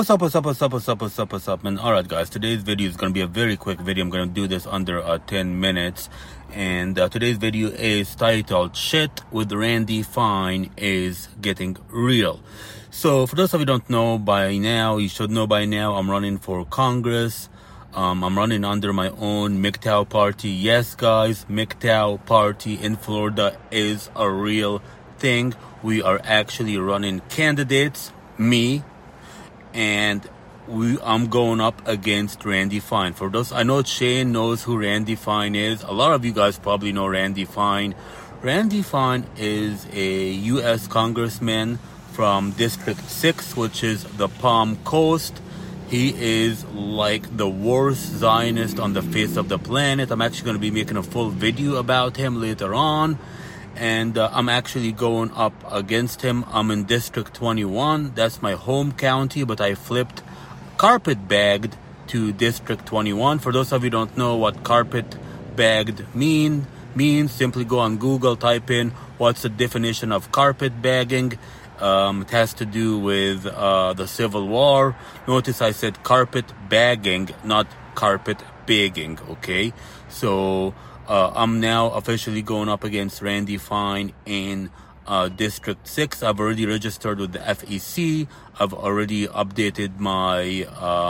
What's up, man? Alright, guys, today's video is going to be a very quick video. I'm going to do this under 10 minutes. And today's video is titled Shit with Randy Fine is Getting Real. So, for those of you who don't know by now, you should know by now, I'm running for Congress. I'm running under my own MGTOW party. Yes, guys, MGTOW party in Florida is a real thing. We are actually running candidates, me, and I'm going up against Randy Fine. For those, I know Shane knows who Randy Fine is. A lot of you guys probably know Randy Fine. Randy Fine is a U.S. congressman from District 6, which is the Palm Coast. He is like the worst Zionist on the face of the planet. I'm actually going to be making a full video about him later on. And I'm actually going up against him. I'm in District 21. That's my home county, but I flipped carpet-bagged to District 21. For those of you who don't know what carpet-bagged means, simply go on Google, type in what's the definition of carpet-bagging. It has to do with the Civil War. Notice I said carpet-bagging, not carpet-begging, okay? So I'm now officially going up against Randy Fine in District 6. I've already registered with the FEC. I've already updated my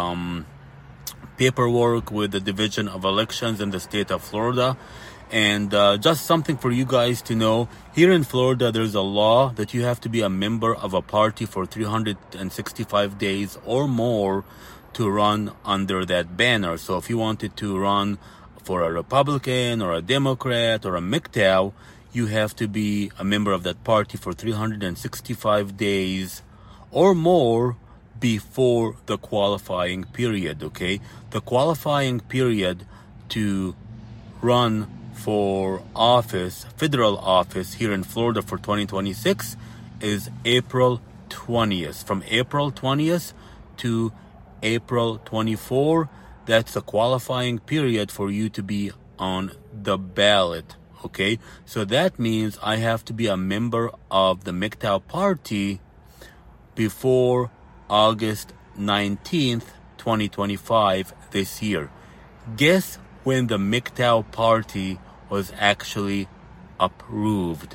paperwork with the Division of Elections in the state of Florida. And just something for you guys to know, here in Florida, there's a law that you have to be a member of a party for 365 days or more to run under that banner. So if you wanted to run for a Republican or a Democrat or a MGTOW, you have to be a member of that party for 365 days or more before the qualifying period, okay? The qualifying period to run for office, federal office here in Florida for 2026 is April 20th. From April 20th to April 24th, that's a qualifying period for you to be on the ballot, okay? So that means I have to be a member of the MGTOW party before August 19th, 2025 this year. Guess when the MGTOW party was actually approved?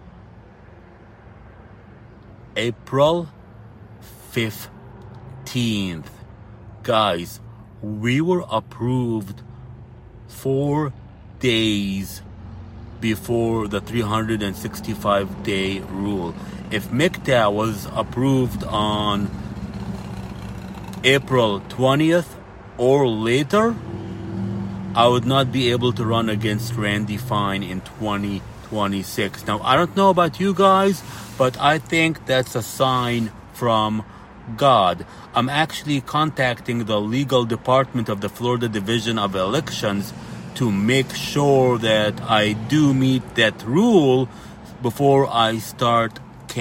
April 15th. Guys, we were approved 4 days before the 365-day rule. If MGTOW was approved on April 20th or later, I would not be able to run against Randy Fine in 2026. Now, I don't know about you guys, but I think that's a sign from God. I'm actually contacting the legal department of the Florida Division of Elections to make sure that I do meet that rule before I start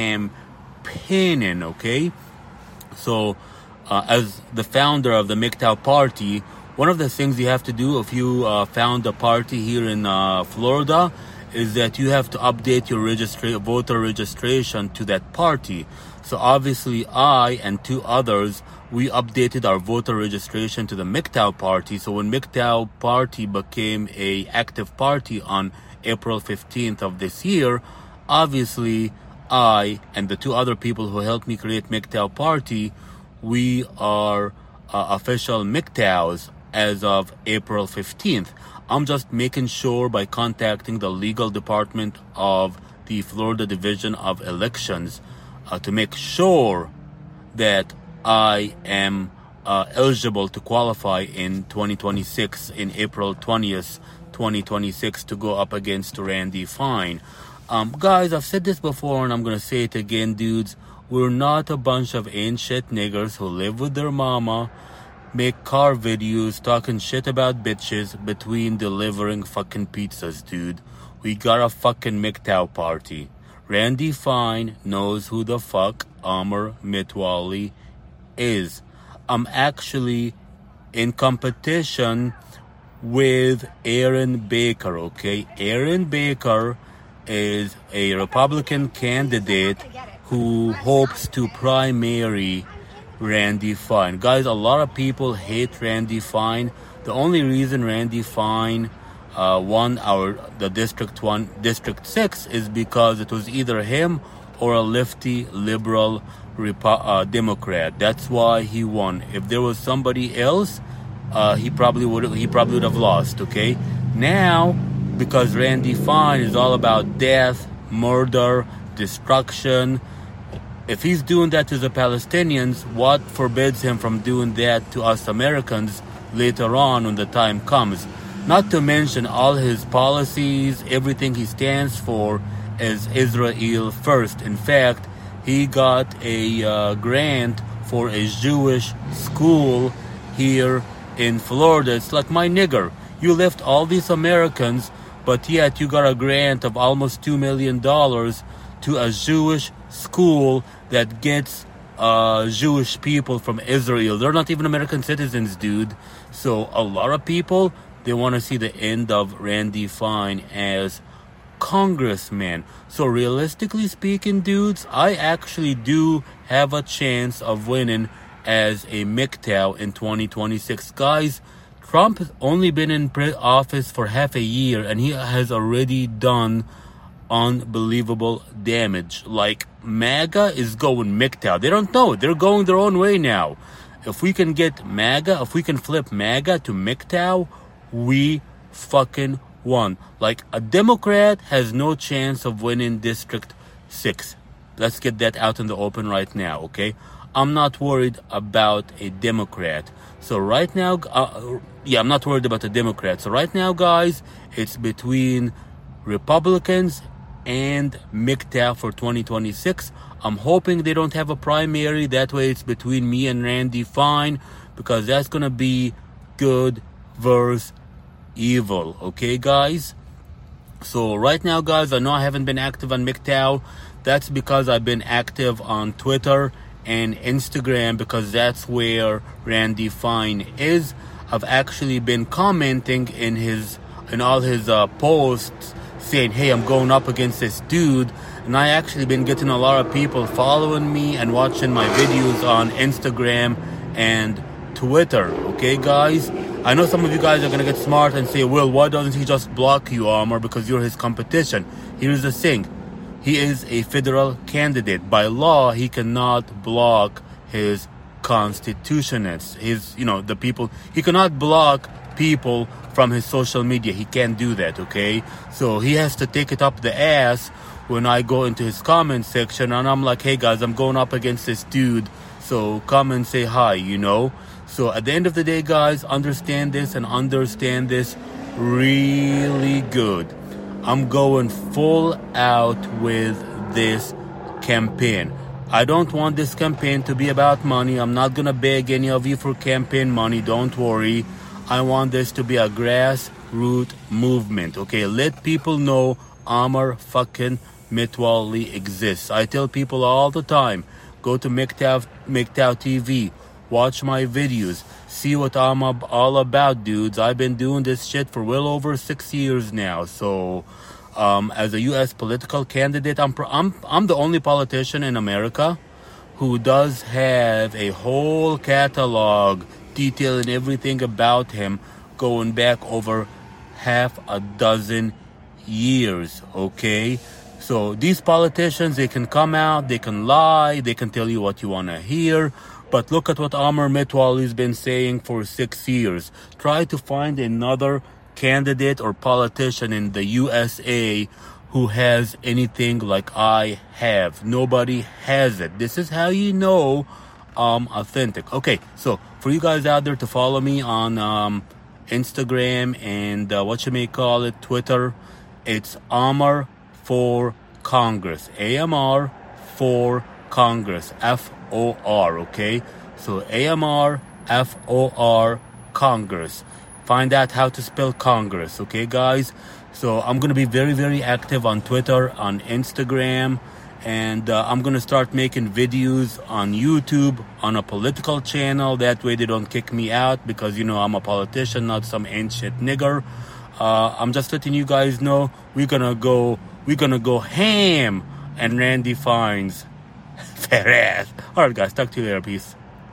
campaigning, okay? So, as the founder of the MGTOW party, one of the things you have to do if you found a party here in Florida is that you have to update your voter registration to that party. So obviously I and two others, we updated our voter registration to the MGTOW party. So when MGTOW party became a active party on April 15th of this year, obviously I and the two other people who helped me create MGTOW party, we are official MGTOWs as of April 15th. I'm just making sure by contacting the legal department of the Florida Division of Elections to make sure that I am eligible to qualify in 2026, in April 20th, 2026, to go up against Randy Fine. Guys, I've said this before and I'm going to say it again, dudes. We're not a bunch of ain't shit niggers who live with their mama, make car videos talking shit about bitches between delivering fucking pizzas, dude. We got a fucking MGTOW party. Randy Fine knows who the fuck Amr Mitwali is. I'm actually in competition with Aaron Baker, okay? Aaron Baker is a Republican candidate who hopes to primary Randy Fine. Guys, a lot of people hate Randy Fine. The only reason Randy Fine won the District 6 is because it was either him or a lefty liberal Democrat. That's why he won. If there was somebody else, he probably would have lost. Okay, now because Randy Fine is all about death, murder, destruction. If he's doing that to the Palestinians, what forbids him from doing that to us Americans later on when the time comes? Not to mention all his policies, everything he stands for is Israel first. In fact, he got a grant for a Jewish school here in Florida. It's like, my nigger, you left all these Americans, but yet you got a grant of almost $2 million to a Jewish school that gets Jewish people from Israel. They're not even American citizens, dude. So a lot of people, they want to see the end of Randy Fine as congressman. So realistically speaking, dudes, I actually do have a chance of winning as a MGTOW in 2026. Guys, Trump has only been in office for half a year and he has already done unbelievable damage. Like, MAGA is going MGTOW. They don't know it. They're going their own way now. If we can get MAGA, if we can flip MAGA to MGTOW, we fucking won. Like, a Democrat has no chance of winning District 6. Let's get that out in the open right now, okay? I'm not worried about a Democrat. So right now, I'm not worried about a Democrat. So right now, guys, it's between Republicans and MGTOW for 2026. I'm hoping they don't have a primary. That way it's between me and Randy Fine, because that's going to be good versus evil. Okay, guys? So right now, guys, I know I haven't been active on MGTOW. That's because I've been active on Twitter and Instagram, because that's where Randy Fine is. I've actually been commenting in all his posts saying, hey, I'm going up against this dude. And I actually been getting a lot of people following me and watching my videos on Instagram and Twitter. Okay, guys? I know some of you guys are going to get smart and say, well, why doesn't he just block you, Amr? Because you're his competition. Here's the thing. He is a federal candidate. By law, he cannot block his constitutionists, the people. He cannot block people from his social media. He can't do that, okay? So he has to take it up the ass when I go into his comment section and I'm like, hey guys, I'm going up against this dude, so come and say hi, So at the end of the day, guys, understand this and understand this really good. I'm going full out with this campaign. I don't want this campaign to be about money. I'm not going to beg any of you for campaign money. Don't worry. I want this to be a grassroots movement. Okay, let people know Amr fucking Mitwalli exists. I tell people all the time, go to MGTOW TV. Watch my videos. See what I'm all about, dudes. I've been doing this shit for well over 6 years now. So, as a U.S. political candidate, I'm the only politician in America who does have a whole catalog detailing everything about him going back over half a dozen years, okay? So these politicians, they can come out, they can lie, they can tell you what you want to hear. But look at what Amr Mitwalli's been saying for 6 years. Try to find another candidate or politician in the USA who has anything like I have. Nobody has it. This is how you know I'm authentic. Okay, so for you guys out there to follow me on Instagram and Twitter, it's Amr for Congress. AMR for Congress. FOR, okay? So AMR FOR Congress. Find out how to spell Congress, okay, guys? So I'm going to be very, very active on Twitter, on Instagram, and I'm going to start making videos on YouTube, on a political channel. That way they don't kick me out because, I'm a politician, not some ancient nigger. I'm just letting you guys know we're going to go ham and Randy Fine's fat ass. All right, guys, talk to you later. Peace.